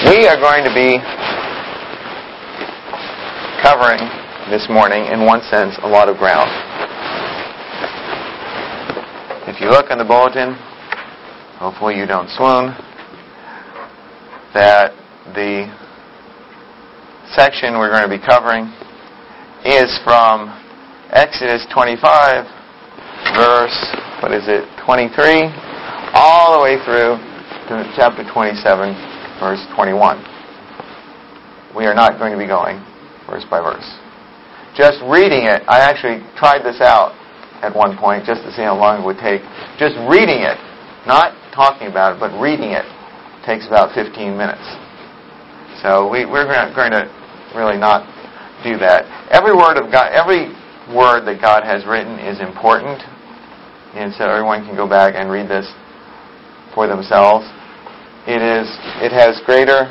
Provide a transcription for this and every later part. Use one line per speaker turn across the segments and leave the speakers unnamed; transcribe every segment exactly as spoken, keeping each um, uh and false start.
We are going to be covering this morning, in one sense, a lot of ground. If you look in the bulletin, hopefully you don't swoon, that the section we're going to be covering is from Exodus twenty-five, verse, what is it, twenty-three, all the way through to chapter twenty-seven, verse twenty-one. We are not going to be going verse by verse. Just reading it, I actually tried this out at one point just to see how long it would take. Just reading it, not talking about it, but reading it, takes about fifteen minutes. So we, we're going to really not do that. Every word of God, every word that God has written is important, and so everyone can go back and read this for themselves. It is. It has greater,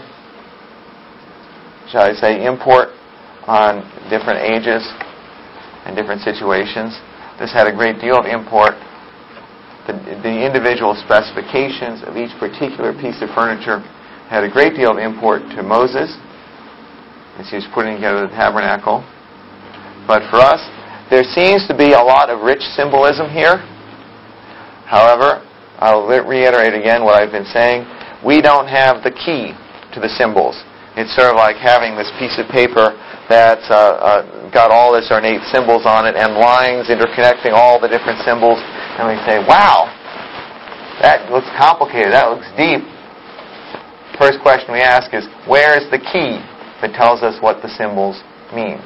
shall I say, import on different ages and different situations. This had a great deal of import. The, the individual specifications of each particular piece of furniture had a great deal of import to Moses as he was putting together the tabernacle. But for us, there seems to be a lot of rich symbolism here. However, I'll reiterate again what I've been saying. We don't have the key to the symbols. It's sort of like having this piece of paper that's uh, uh, got all this ornate symbols on it and lines interconnecting all the different symbols. And we say, wow, that looks complicated. That looks deep. First question we ask is, where is the key that tells us what the symbols mean?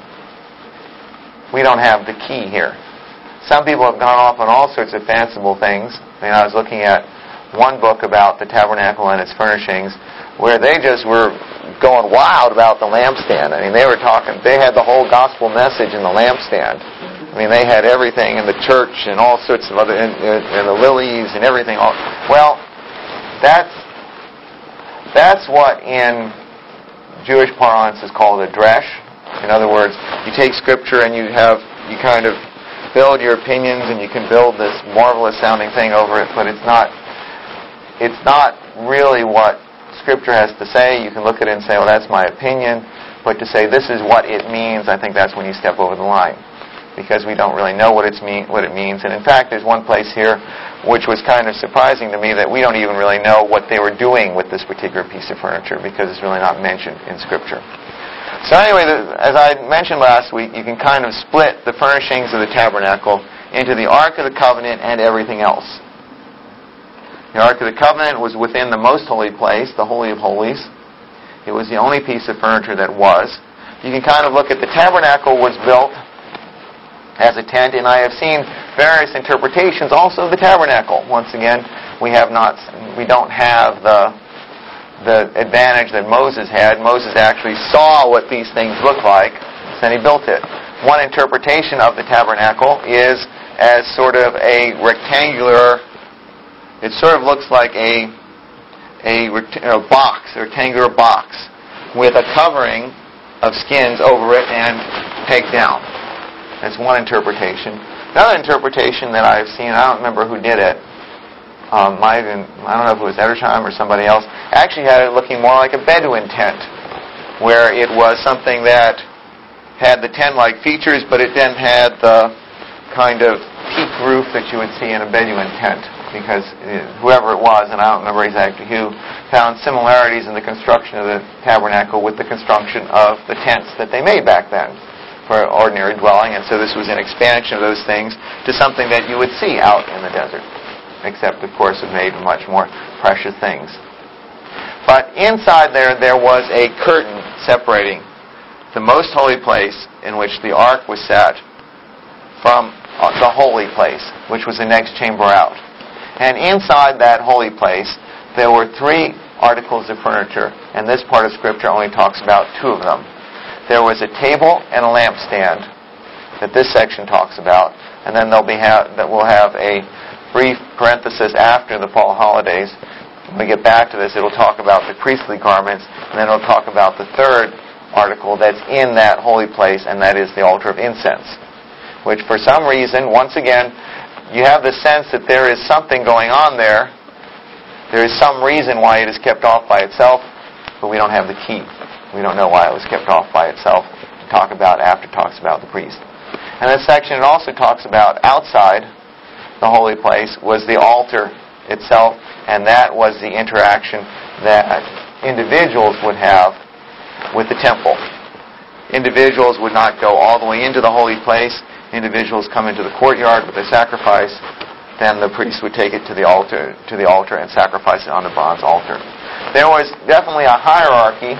We don't have the key here. Some people have gone off on all sorts of fanciful things. I mean, I was looking at one book about the tabernacle and its furnishings where they just were going wild about the lampstand. I mean, they were talking, they had the whole gospel message in the lampstand. I mean, they had everything in the church and all sorts of other, and, and the lilies and everything. All, well, that's, that's what in Jewish parlance is called a dresh. In other words, you take Scripture and you have, you kind of build your opinions and you can build this marvelous sounding thing over it, but it's not it's not really what Scripture has to say. You can look at it and say, well, that's my opinion, but to say this is what it means, I think that's when you step over the line, because we don't really know what it's mean what it means. And in fact, there's one place here which was kind of surprising to me that we don't even really know what they were doing with this particular piece of furniture, because it's really not mentioned in Scripture. So anyway, as I mentioned last week, you can kind of split the furnishings of the tabernacle into the Ark of the Covenant and everything else. The Ark of the Covenant was within the most holy place, the Holy of Holies. It was the only piece of furniture that was. You can kind of look at the tabernacle was built as a tent, and I have seen various interpretations also of the tabernacle. Once again, we have not, we don't have the the advantage that Moses had. Moses actually saw what these things look like, and he built it. One interpretation of the tabernacle is as sort of a rectangular, it sort of looks like a, a, a box, a rectangular box, with a covering of skins over it and pegged down. That's one interpretation. Another interpretation that I've seen, I don't remember who did it, Um, might even, I don't know if it was Edersheim or somebody else, actually had it looking more like a Bedouin tent, where it was something that had the tent-like features, but it then had the kind of peaked roof that you would see in a Bedouin tent, because whoever it was, and I don't remember exactly who, found similarities in the construction of the tabernacle with the construction of the tents that they made back then for ordinary dwelling, and so this was an expansion of those things to something that you would see out in the desert, except, of course, it made much more precious things. But inside there, there was a curtain separating the most holy place in which the ark was set from the holy place, which was the next chamber out. And inside that holy place, there were three articles of furniture, and this part of Scripture only talks about two of them. There was a table and a lampstand that this section talks about, and then there'll be ha- that we'll have a brief parenthesis after the fall holidays. When we get back to this, it'll talk about the priestly garments, and then it'll talk about the third article that's in that holy place, and that is the altar of incense, which for some reason, once again, you have the sense that there is something going on there. There is some reason why it is kept off by itself. but we don't have the key. We don't know why it was kept off by itself to talk about after it talks about the priest. And this section, it also talks about outside the holy place was the altar itself, and that was the interaction that individuals would have with the temple. Individuals would not go all the way into the holy place. Individuals come into the courtyard with their sacrifice. Then the priest would take it to the altar, to the altar and sacrifice it on the bronze altar. There was definitely a hierarchy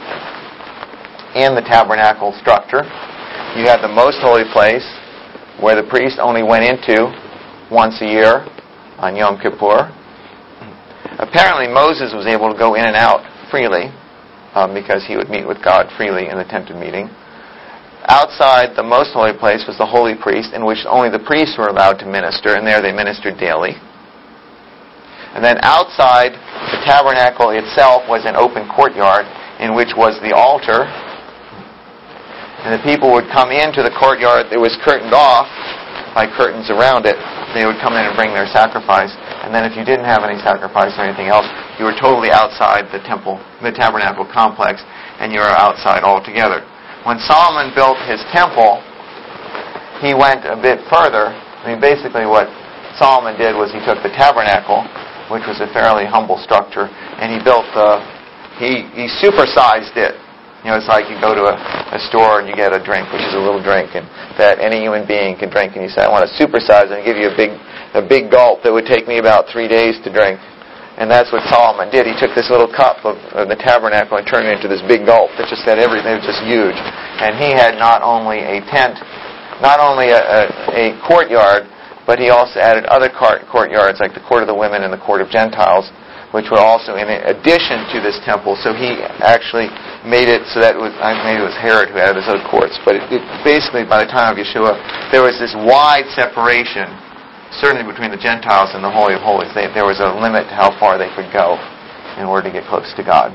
in the tabernacle structure. You had the most holy place, where the priest only went into once a year on Yom Kippur. Apparently Moses was able to go in and out freely um, because he would meet with God freely in the tent of meeting. Outside the most holy place was the holy priest, in which only the priests were allowed to minister, and there they ministered daily. And then outside the tabernacle itself was an open courtyard, in which was the altar. And the people would come into the courtyard. It was curtained off by curtains around it. They would come in and bring their sacrifice. And then if you didn't have any sacrifice or anything else, you were totally outside the temple, the tabernacle complex, and you were outside altogether. When Solomon built his temple, he went a bit further. I mean, basically what Solomon did was he took the tabernacle, which was a fairly humble structure, and he built the, he, he supersized it. You know, it's like you go to a, a store and you get a drink, which is a little drink, and that any human being can drink, and you say, I want to supersize it and give you a big, a big gulp that would take me about three days to drink. And that's what Solomon did. He took this little cup of, of the tabernacle and turned it into this big gulp that just had everything. It was just huge. And he had not only a tent, not only a, a, a courtyard, but he also added other court, courtyards, like the court of the women and the court of Gentiles, which were also in addition to this temple. So he actually made it so that it was, maybe it was Herod who had his own courts, but it, it basically, by the time of Yeshua, there was this wide separation, certainly between the Gentiles and the Holy of Holies. They, there was a limit to how far they could go in order to get close to God.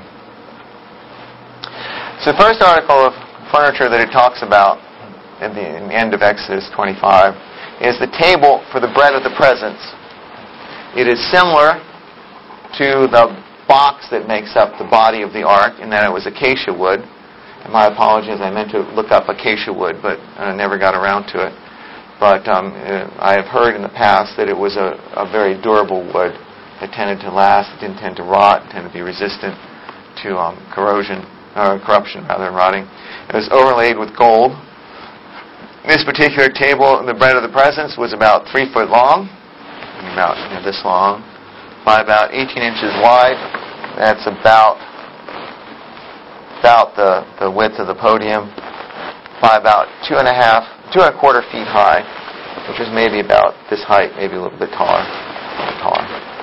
So the first article of furniture that it talks about at the, in the end of Exodus twenty-five is the table for the bread of the presence. It is similar to the box that makes up the body of the ark, in that it was acacia wood. And my apologies, I meant to look up acacia wood, but I never got around to it. But um, I have heard in the past that it was a, a very durable wood. It tended to last, it didn't tend to rot, it tended to be resistant to um, corrosion, or corruption rather than rotting. It was overlaid with gold. This particular table, the bread of the presence, was about three foot long, about you know, this long, by about eighteen inches wide. That's about about the, the width of the podium, by about two and a half, two and a quarter feet high, which is maybe about this height, maybe a little bit taller. taller.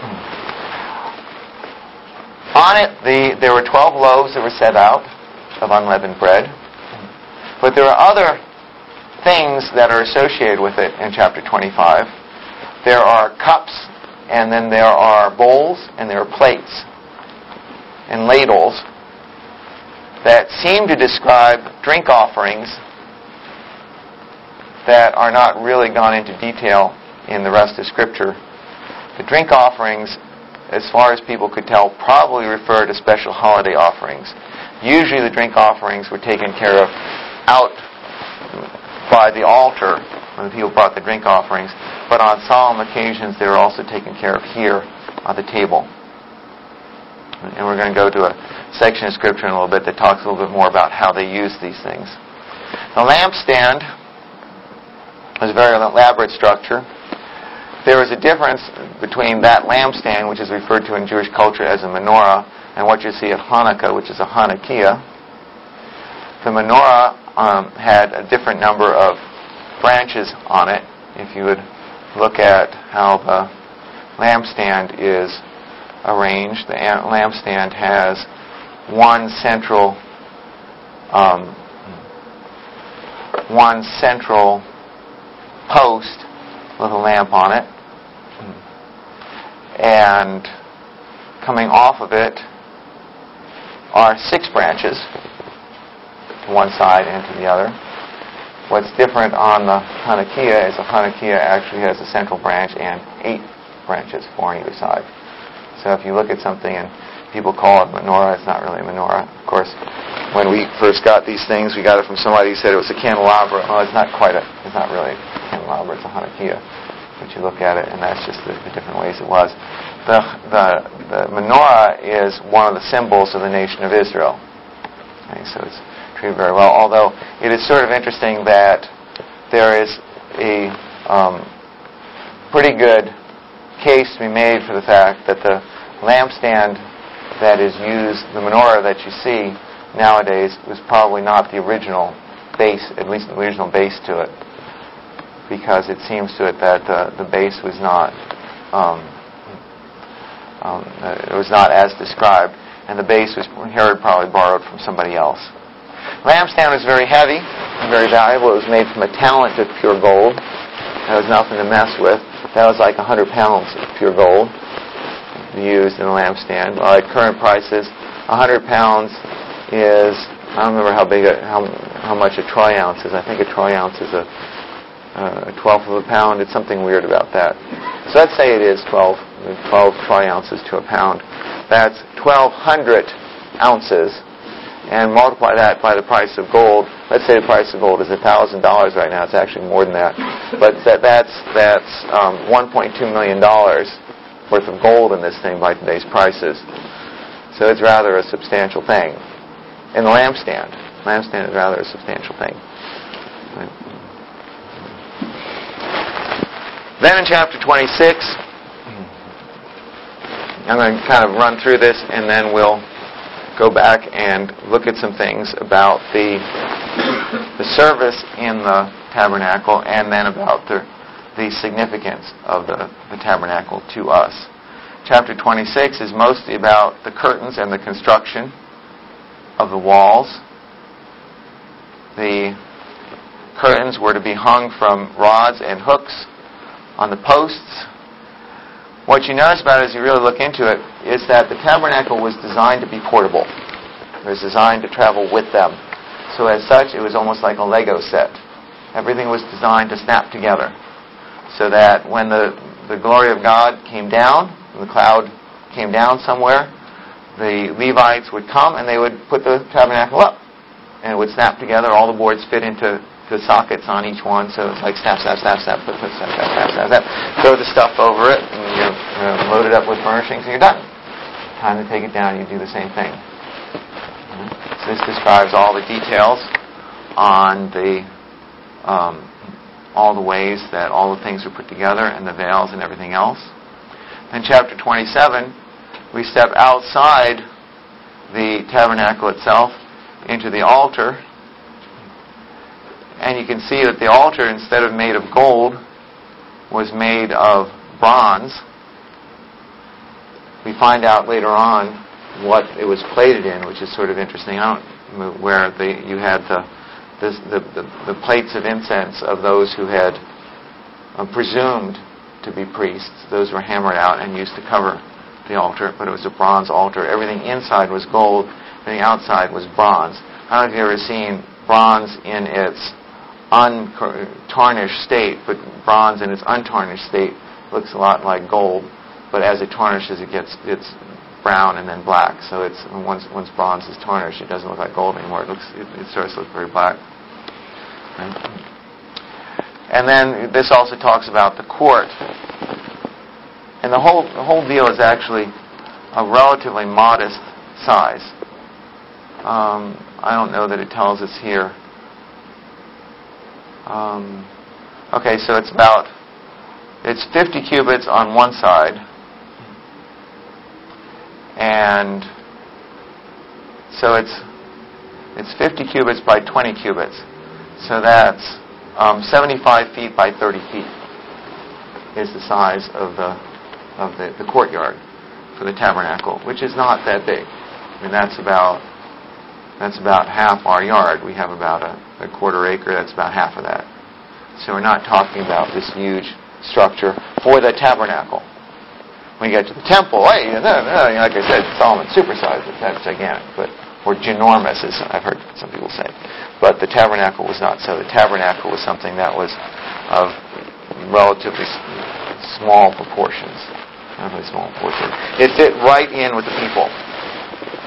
On it, the, there were twelve loaves that were set out of unleavened bread. But there are other things that are associated with it in chapter twenty-five. There are cups, and then there are bowls, and there are plates and ladles that seem to describe drink offerings that are not really gone into detail in the rest of Scripture. The drink offerings, as far as people could tell, probably refer to special holiday offerings. Usually the drink offerings were taken care of out by the altar when the people brought the drink offerings, but on solemn occasions they were also taken care of here on the table. And we're going to go to a section of Scripture in a little bit that talks a little bit more about how they used these things. The lampstand was a very elaborate structure. There is a difference between that lampstand, which is referred to in Jewish culture as a menorah, and what you see at Hanukkah, which is a Hanukkah. The menorah um, had a different number of branches on it. If you would look at how the lampstand is arranged, the lampstand has one central um, one central post with a lamp on it, and coming off of it are six branches to one side and to the other. What's different on the Hanukkah is the Hanukkah actually has a central branch and eight branches, four on either side. So if you look at something and people call it menorah. It's not really a menorah. Of course, when we first got these things, we got it from somebody who said it was a candelabra. Oh, it's not quite a, it's not really a candelabra. It's a Hanukkah. But you look at it, and that's just the, the different ways it was. The, the the menorah is one of the symbols of the nation of Israel. Okay, so it's treated very well. Although it is sort of interesting that there is a um, pretty good case to be made for the fact that the lampstand that is used, the menorah that you see nowadays, was probably not the original base, at least the original base to it, because it seems to it that uh, the base was not um, um, it was not as described, and the base was Herod probably borrowed from somebody else. Lampstand was very heavy and very valuable. It was made from a talent of pure gold. That was nothing to mess with. That was like one hundred pounds of pure gold used in a lampstand. Well, at current prices, one hundred pounds is, I don't remember how big, a, how how much a troy ounce is. I think a troy ounce is a, a twelfth of a pound. It's something weird about that. So let's say it is twelve, twelve troy ounces to a pound. That's twelve hundred ounces, and multiply that by the price of gold. Let's say the price of gold is one thousand dollars right now. It's actually more than that. But that, that's, that's um, one point two million dollars worth of gold in this thing by today's prices. So it's rather a substantial thing. In the lampstand. Lampstand is rather a substantial thing. Right. Then in chapter twenty-six, I'm going to kind of run through this, and then we'll go back and look at some things about the the service in the tabernacle, and then about the the significance of the, the tabernacle to us. Chapter twenty-six is mostly about the curtains and the construction of the walls. The curtains were to be hung from rods and hooks on the posts. What you notice about it as you really look into it is that the tabernacle was designed to be portable. It was designed to travel with them. So as such, it was almost like a Lego set. Everything was designed to snap together, so that when the, the glory of God came down, the cloud came down somewhere, the Levites would come and they would put the tabernacle up, and it would snap together. All the boards fit into the sockets on each one, so it's like snap, snap, snap, snap, put, put, snap, snap, snap, snap, snap. Throw the stuff over it, and you're uh, loaded up with furnishings, and you're done. Time to take it down, you do the same thing. So this describes all the details on the um, all the ways that all the things are put together, and the veils and everything else. Then chapter twenty-seven, we step outside the tabernacle itself into the altar, and you can see that the altar, instead of made of gold, was made of bronze. We find out later on what it was plated in, which is sort of interesting. I don't know where the, you had the, this, the, the the plates of incense of those who had uh, presumed to be priests. Those were hammered out and used to cover the altar, but it was a bronze altar. Everything inside was gold, everything outside was bronze. I don't know if you've ever seen bronze in its untarnished state, but bronze in its untarnished state looks a lot like gold, but as it tarnishes, it gets it's brown and then black. So it's once once bronze is tarnished, it doesn't look like gold anymore. It looks it, it starts to look very black. Right? And then this also talks about the court. And the whole the whole deal is actually a relatively modest size. Um, I don't know that it tells us here. Um, okay, so it's about it's fifty cubits on one side, and so it's it's fifty cubits by twenty cubits. So that's um, seventy-five feet by thirty feet is the size of the of the, the courtyard for the tabernacle, which is not that big. I mean, that's about that's about half our yard. We have about a, a quarter acre. That's about half of that. So we're not talking about this huge structure for the tabernacle. When you get to the temple, hey, no, no, like I said, Solomon supersized it. That's gigantic, but or ginormous, as I've heard some people say. But the tabernacle was not so. The tabernacle was something that was of relatively small proportions. Relatively small proportions. It fit right in with the people.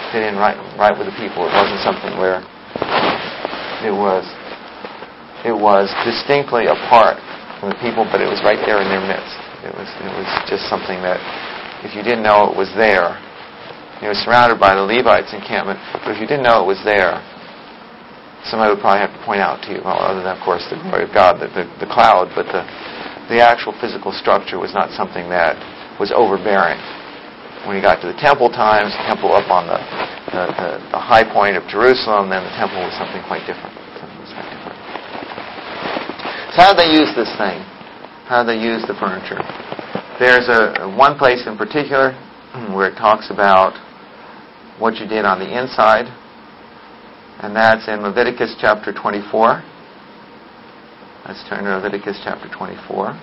fit in right, right with the people. It wasn't something where it was it was distinctly apart from the people, but it was right there in their midst. It was it was just something that if you didn't know it was there, it was surrounded by the Levites' encampment, but if you didn't know it was there, somebody would probably have to point out to you, well, other than, of course, the glory of God, the, the, the cloud, but the, the actual physical structure was not something that was overbearing. When you got to the temple times, the temple up on the, the, the, the high point of Jerusalem, then the temple was something quite different. Something was quite different. So how did they use this thing? How did they use the furniture? There's a one place in particular where it talks about what you did on the inside, and that's in Leviticus chapter twenty-four. Let's turn to Leviticus chapter twenty-four.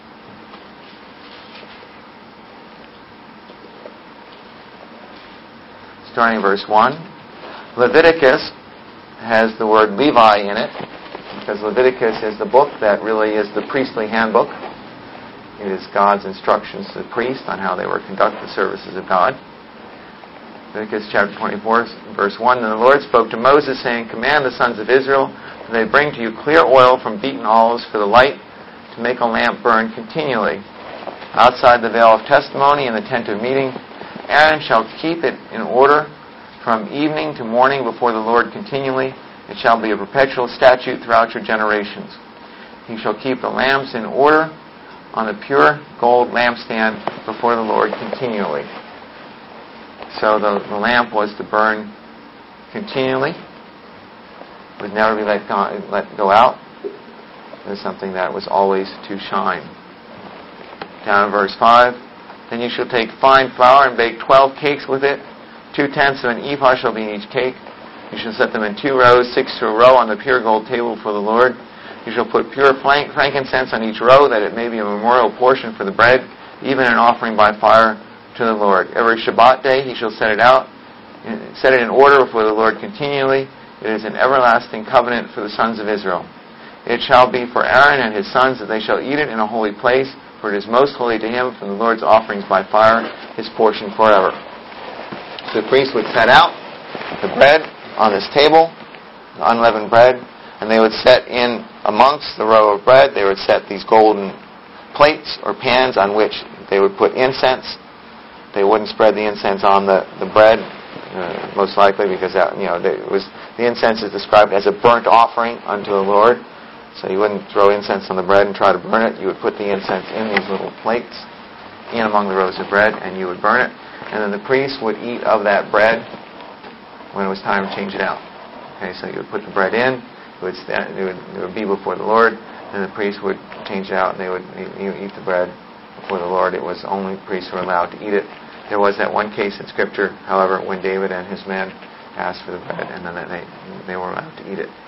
Starting verse one. Leviticus has the word Levi in it, because Leviticus is the book that really is the priestly handbook. It is God's instructions to the priest on how they were to conduct the services of God. Leviticus chapter twenty-four, verse one. And the Lord spoke to Moses, saying, Command the sons of Israel that they bring to you clear oil from beaten olives for the light, to make a lamp burn continually. Outside the veil of testimony in the tent of meeting, Aaron shall keep it in order from evening to morning before the Lord continually. It shall be a perpetual statute throughout your generations. He shall keep the lamps in order on a pure gold lampstand before the Lord continually. So the, the lamp was to burn continually. It would never be let go, let go out. It was something that was always to shine. Down in verse five. Then you shall take fine flour and bake twelve cakes with it. Two-tenths of an ephah shall be in each cake. You shall set them in two rows, six to a row, on the pure gold table for the Lord. You shall put pure frankincense on each row, that it may be a memorial portion for the bread, even an offering by fire to the Lord. Every Shabbat day he shall set it out, set it in order before the Lord continually. It is an everlasting covenant for the sons of Israel. It shall be for Aaron and his sons that they shall eat it in a holy place, for it is most holy to him from the Lord's offerings by fire, his portion forever. So the priest would set out the bread on this table, the unleavened bread, and they would set in amongst the row of bread, they would set these golden plates or pans on which they would put incense. They wouldn't spread the incense on the, the bread, uh, most likely, because that, you know, it was, the incense is described as a burnt offering unto the Lord. So you wouldn't throw incense on the bread and try to burn it. You would put the incense in these little plates, in among the rows of bread, and you would burn it. And then the priest would eat of that bread when it was time to change it out. Okay, so you would put the bread in, it would, stand, it would, it would be before the Lord, and the priest would change it out, and they would eat the bread before the Lord. It was only priests who were allowed to eat it. There was that one case in Scripture, however, when David and his men asked for the bread, and then they they were allowed to eat it.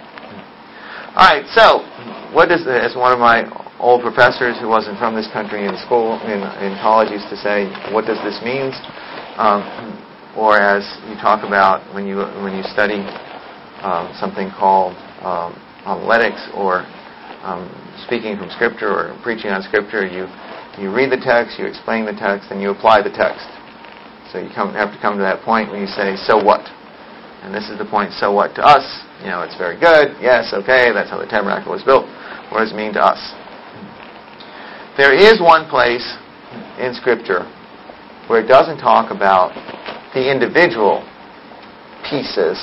All right, so what does, as one of my old professors who wasn't from this country in school, in, in college, used to say, what does this mean? Um, or as you talk about when you when you study um, something called um, homiletics, or um, speaking from Scripture, or preaching on Scripture, you you read the text, you explain the text, and you apply the text. So you come, have to come to that point when you say, so what? And this is the point, so what to us? You know, it's very good. Yes, okay, that's how the tabernacle was built. What does it mean to us? There is one place in Scripture where it doesn't talk about the individual pieces.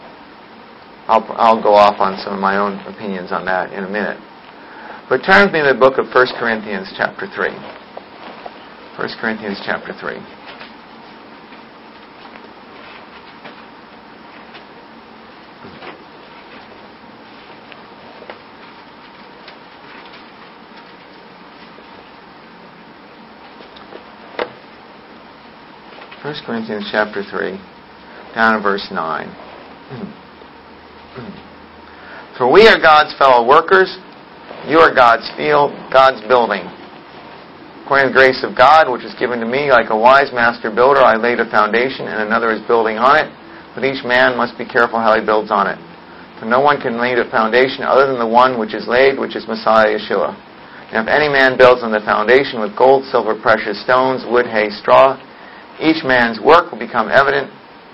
I'll, I'll go off on some of my own opinions on that in a minute. But turn with me to the book of First Corinthians chapter three. First Corinthians chapter three. First Corinthians chapter three, down in verse nine. For we are God's fellow workers, you are God's field, God's building. According to the grace of God, which is given to me, like a wise master builder, I laid a foundation, and another is building on it. But each man must be careful how he builds on it. For no one can lay a foundation other than the one which is laid, which is Messiah Yeshua. And if any man builds on the foundation with gold, silver, precious stones, wood, hay, straw, each man's work will become evident, for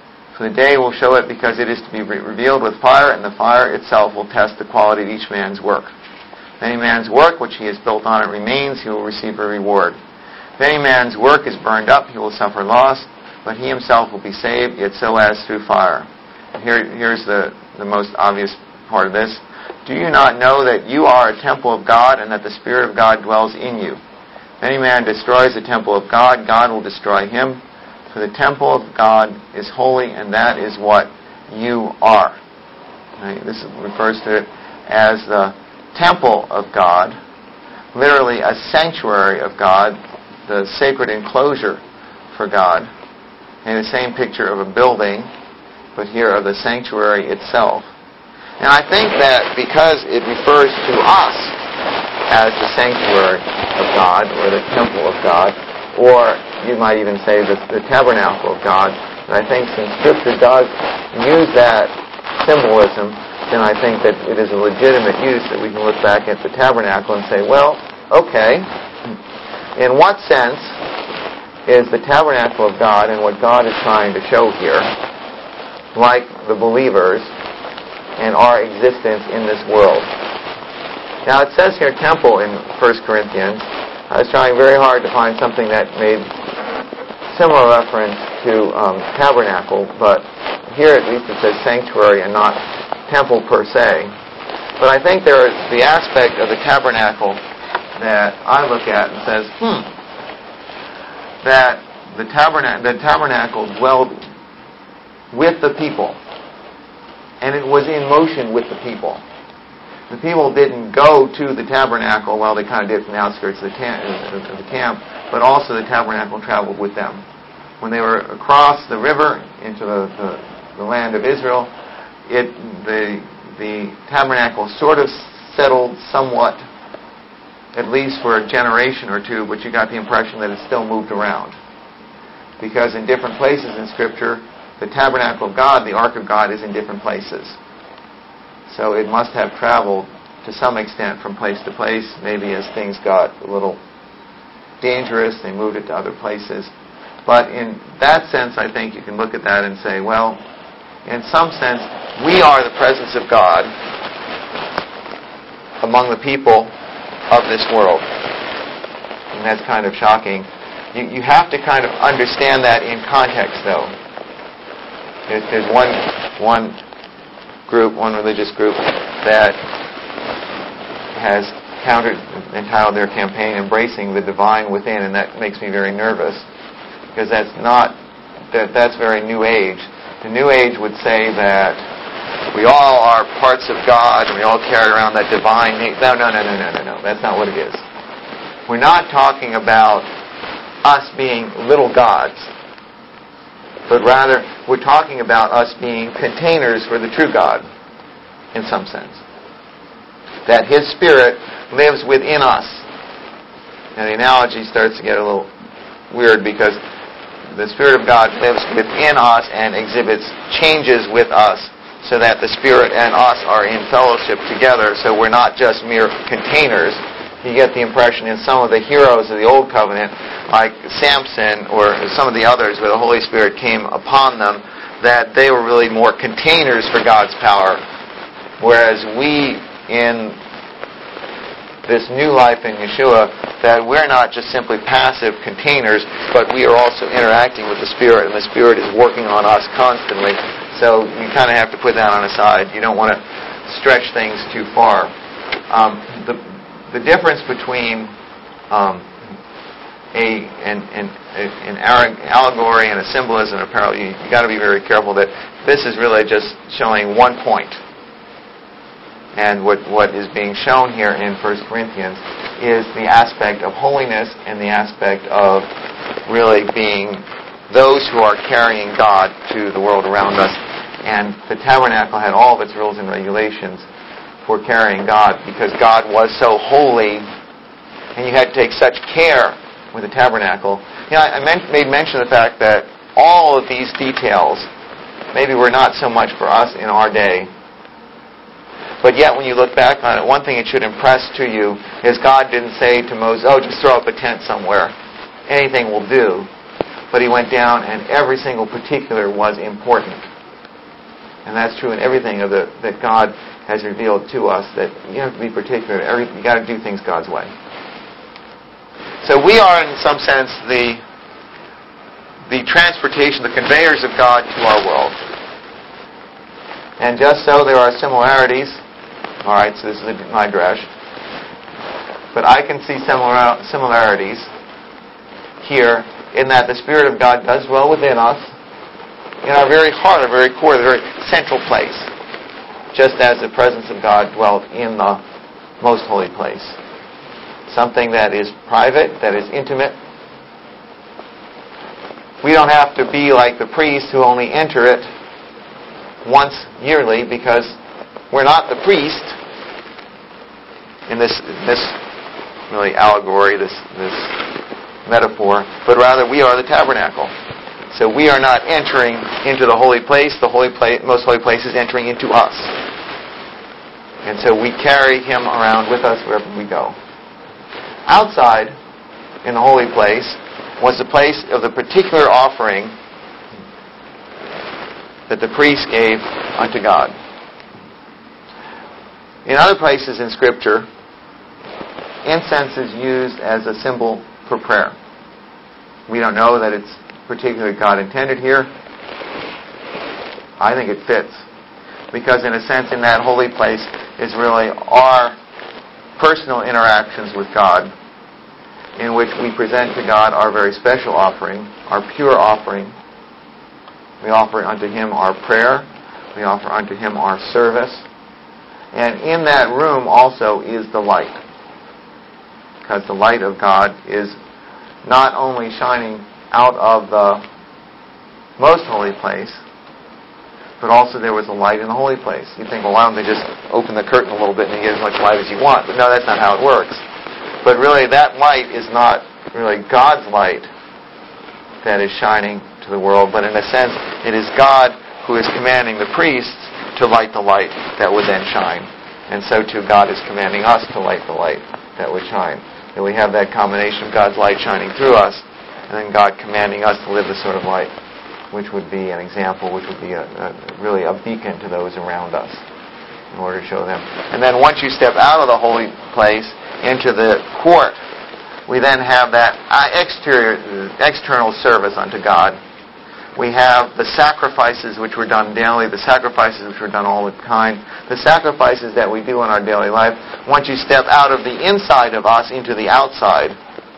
For the day will show it, because it is to be re- revealed with fire, and the fire itself will test the quality of each man's work. If any man's work which he has built on it remains, he will receive a reward. If any man's work is burned up, he will suffer loss, but he himself will be saved, yet so as through fire. Here, here's the, the most obvious part of this. Do you not know that you are a temple of God, and that the Spirit of God dwells in you? If any man destroys the temple of God, God will destroy him. For the temple of God is holy, and that is what you are. Right? This refers to it as the temple of God, literally a sanctuary of God, the sacred enclosure for God. And the same picture of a building, but here of the sanctuary itself. And I think that because it refers to us as the sanctuary of God, or the temple of God, or you might even say the, the tabernacle of God, and I think since Scripture does use that symbolism, then I think that it is a legitimate use that we can look back at the tabernacle and say, well, okay, in what sense is the tabernacle of God and what God is trying to show here, like the believers and our existence in this world? Now it says here temple in First Corinthians. I was trying very hard to find something that made similar reference to um, tabernacle, but here at least it says sanctuary and not temple per se. But I think there is the aspect of the tabernacle that I look at and says, hmm, that the, taberna- the tabernacle dwelled with the people, and it was in motion with the people. The people didn't go to the tabernacle, well, they kind of did from the outskirts of the, ta- of the camp, but also the tabernacle traveled with them. When they were across the river into the, the, the land of Israel, it the the tabernacle sort of settled somewhat, at least for a generation or two, but you got the impression that it still moved around. Because in different places in Scripture, the tabernacle of God, the ark of God, is in different places. So it must have traveled to some extent from place to place. Maybe as things got a little dangerous, they moved it to other places. But in that sense, I think you can look at that and say, well, in some sense, we are the presence of God among the people of this world. And that's kind of shocking. You, you have to kind of understand that in context, though. There's, there's one one group, one religious group, that has countered, entitled their campaign, Embracing the Divine Within, and that makes me very nervous, because that's not, that that's very New Age. The New Age would say that we all are parts of God, and we all carry around that divine nature. No, no, no, no, no, no, no. That's not what it is. We're not talking about us being little gods, but rather we're talking about us being containers for the true God, in some sense. That His Spirit lives within us. And the analogy starts to get a little weird, because the Spirit of God lives within us and exhibits changes with us, so that the Spirit and us are in fellowship together, so we're not just mere containers. You get the impression in some of the heroes of the Old Covenant, like Samson or some of the others where the Holy Spirit came upon them, that they were really more containers for God's power. Whereas we, in this new life in Yeshua, that we're not just simply passive containers, but we are also interacting with the Spirit, and the Spirit is working on us constantly. So you kind of have to put that on a side. You don't want to stretch things too far. Um, the The difference between um, a an, an, an allegory and a symbolism and a parallel, you, you got to be very careful that this is really just showing one point. And what, what is being shown here in First Corinthians is the aspect of holiness and the aspect of really being those who are carrying God to the world around us. And the tabernacle had all of its rules and regulations for carrying God, because God was so holy, and you had to take such care with the tabernacle. You know, I made mention of the fact that all of these details maybe were not so much for us in our day, but yet when you look back on it, one thing it should impress to you is God didn't say to Moses, oh, just throw up a tent somewhere. Anything will do. But He went down, and every single particular was important. And that's true in everything of the, that God has revealed to us, that you have to be particular. Every, you got to do things God's way. So we are, in some sense, the the transportation, the conveyors of God to our world. And just so there are similarities. All right, so this is my drush. But I can see similar similarities here in that the Spirit of God does dwell within us, in our very heart, our very core, the very central place, just as the presence of God dwelt in the most holy place. Something that is private, that is intimate. We don't have to be like the priests who only enter it once yearly, because we're not the priest in this this really allegory, this this metaphor, but rather we are the tabernacle. So we are not entering into the holy place. The holy place, most holy place is entering into us. And so we carry Him around with us wherever we go. Outside, in the holy place, was the place of the particular offering that the priest gave unto God. In other places in Scripture, incense is used as a symbol for prayer. We don't know that it's particularly God intended here. I think it fits, because in a sense in that holy place is really our personal interactions with God, in which we present to God our very special offering, our pure offering. We offer unto Him our prayer. We offer unto Him our service. And in that room also is the light, because the light of God is not only shining out of the most holy place, but also there was a light in the holy place. You think, well, why don't they just open the curtain a little bit and you get as much light as you want? But no, that's not how it works. But really, that light is not really God's light that is shining to the world, but in a sense, it is God who is commanding the priests to light the light that would then shine. And so too, God is commanding us to light the light that would shine. And we have that combination of God's light shining through us, and then God commanding us to live the sort of light which would be an example, which would be a, a, really a beacon to those around us in order to show them. And then once you step out of the holy place into the court, we then have that exterior, external service unto God. We have the sacrifices which were done daily, the sacrifices which were done all the time, the sacrifices that we do in our daily life. Once you step out of the inside of us into the outside,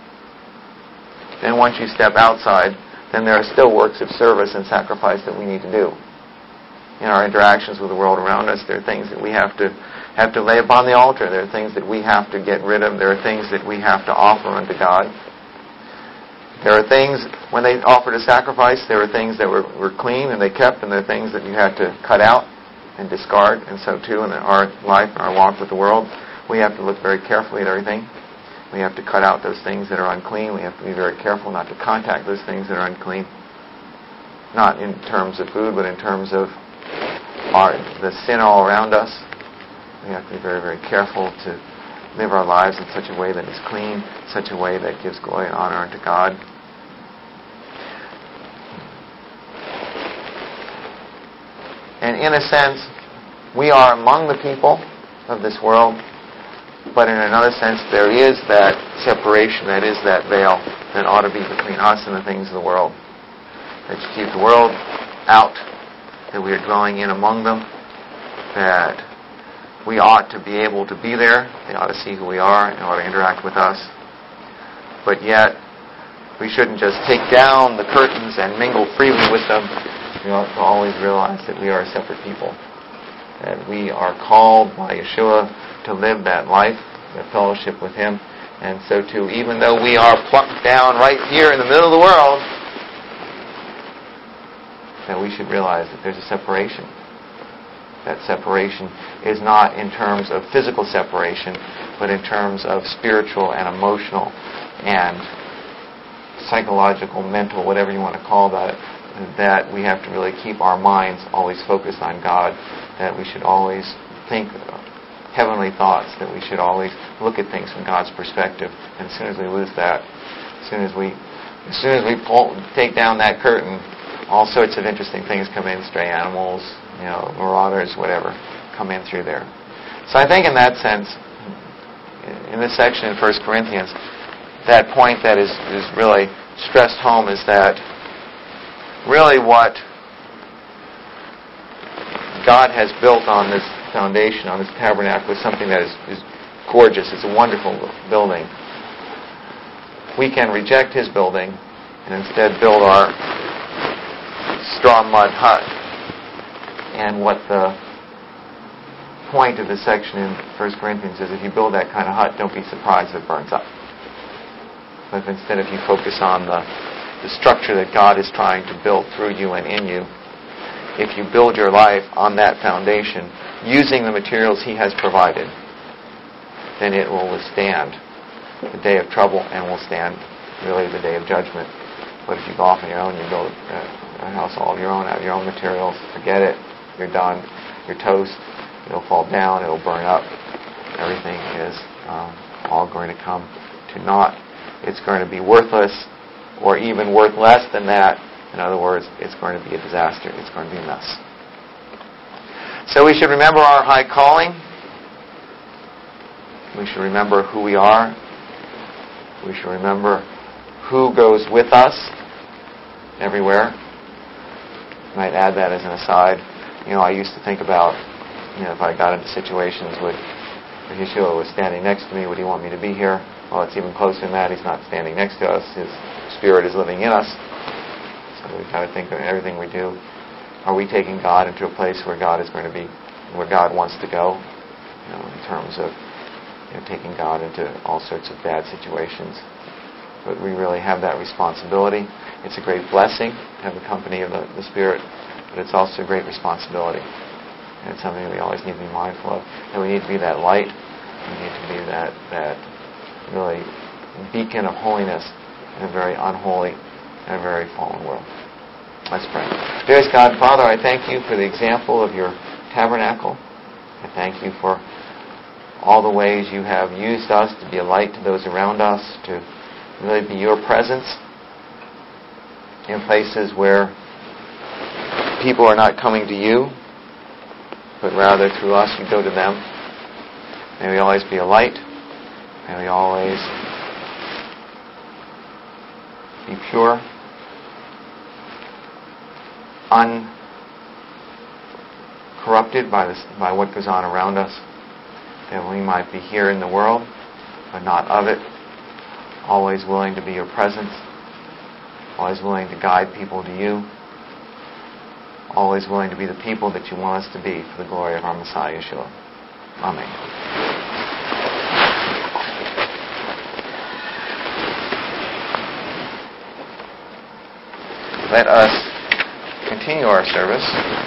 then once you step outside, then there are still works of service and sacrifice that we need to do. In our interactions with the world around us, there are things that we have to have to lay upon the altar. There are things that we have to get rid of. There are things that we have to offer unto God. There are things, when they offered a sacrifice, there were things that were, were clean and they kept, and there are things that you had to cut out and discard. And so too in our life and our walk with the world, we have to look very carefully at everything. We have to cut out those things that are unclean. We have to be very careful not to contact those things that are unclean. Not in terms of food, but in terms of our, the sin all around us. We have to be very, very careful to live our lives in such a way that is clean, such a way that gives glory and honor unto God. And in a sense, we are among the people of this world, but in another sense, there is that separation, that is that veil that ought to be between us and the things of the world. That you keep the world out, that we are dwelling in among them, that we ought to be able to be there. They ought to see who we are and ought to interact with us. But yet, we shouldn't just take down the curtains and mingle freely with them. We ought to always realize that we are a separate people. That we are called by Yeshua to live that life, that fellowship with Him. And so too, even though we are plucked down right here in the middle of the world, that we should realize that there's a separation. That separation is not in terms of physical separation, but in terms of spiritual and emotional and psychological, mental, whatever you want to call that, that we have to really keep our minds always focused on God, that we should always think heavenly thoughts, that we should always look at things from God's perspective. And as soon as we lose that, as soon as we as soon as we pull, take down that curtain, all sorts of interesting things come in, stray animals, you know, marauders, whatever, come in through there. So I think in that sense, in this section in First Corinthians, that point that is, is really stressed home is that really what God has built on this foundation, on this tabernacle, is something that is, is gorgeous. It's a wonderful building. We can reject His building and instead build our straw mud hut. And what the point of this section in First Corinthians is, if you build that kind of hut, don't be surprised if it burns up. But instead, if you focus on the, the structure that God is trying to build through you and in you, if you build your life on that foundation, using the materials He has provided, then it will withstand the day of trouble and will stand really the day of judgment. But if you go off on your own, you build a house all of your own, out of your own materials, forget it, you're done, you're toast, it'll fall down, it'll burn up, everything is um, all going to come to naught. It's going to be worthless, or even worth less than that. In other words, it's going to be a disaster. It's going to be a mess. So we should remember our high calling. We should remember who we are. We should remember who goes with us everywhere. I might add that as an aside. You know, I used to think about, you know, if I got into situations with, if Yeshua was standing next to me, would He want me to be here? Well, it's even closer than that. He's not standing next to us. His Spirit is living in us. So we've got to think of everything we do. Are we taking God into a place where God is going to be, where God wants to go? You know, in terms of, you know, taking God into all sorts of bad situations. But we really have that responsibility. It's a great blessing to have the company of the, the Spirit, but it's also a great responsibility. And it's something we always need to be mindful of. And we need to be that light. We need to be that that really beacon of holiness in a very unholy and a very fallen world. Let's pray. Dearest God, Father, I thank You for the example of Your tabernacle. I thank You for all the ways You have used us to be a light to those around us, to really be Your presence in places where people are not coming to You, but rather through us You go to them. May we always be a light. May we always be pure, uncorrupted by this, by what goes on around us, that we might be here in the world, but not of it, always willing to be Your presence, always willing to guide people to You, always willing to be the people that You want us to be for the glory of our Messiah, Yeshua. Amen. Let us continue our service